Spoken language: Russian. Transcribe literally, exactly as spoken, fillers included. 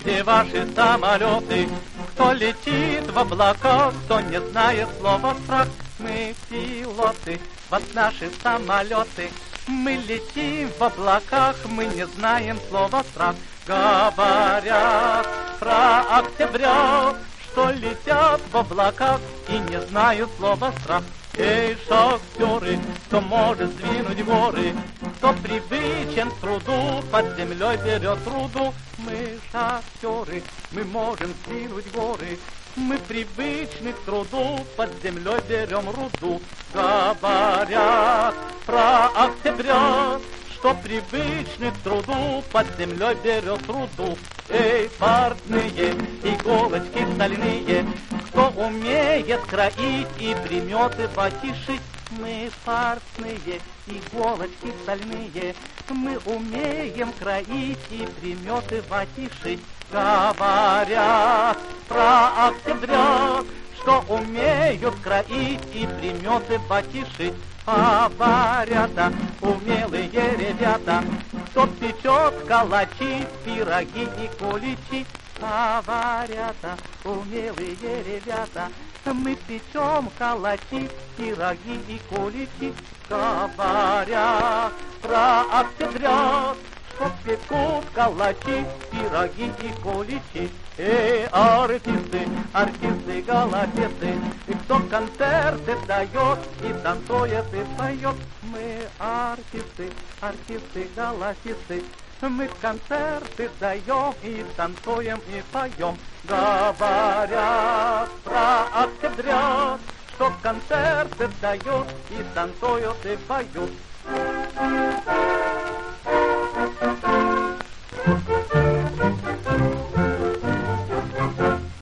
все ваши самолеты. Кто летит в облаках, кто не знает слова страх. Мы пилоты, вот наши самолеты. Мы летим в облаках, мы не знаем слова страх. Говорят про октября, что летят в облаках и не знают слова страх. Эй, шахтеры, кто может сдвинуть горы, кто привычен к труду, под землей берет руду. Мы шахтеры, мы можем сдвинуть горы, мы привычны к труду, под землей берем руду. Говорят про октября, что привычны к труду, под землей берет руду. Эй, портные, иголочки стальные, кто умеет кроить и приметы потишить. Мы портные, иголочки стальные, мы умеем кроить и приметы потишить. Говорят про октября, что умеют кроить и приметы потишить. Поварята, умелые ребята, кто печет калачи, пироги и куличи. Поварята, умелые ребята, мы печем калачи, пироги и куличи. Говорят про октября, что пекут калачи, пироги и куличи. Эй, артисты, артисты, голопесы, и кто концерты дает и танцует и поет. Мы артисты, артисты, голопесы, мы концерты даем и танцуем и поем. Говорят про октября, что концерты дают и танцуют и поют.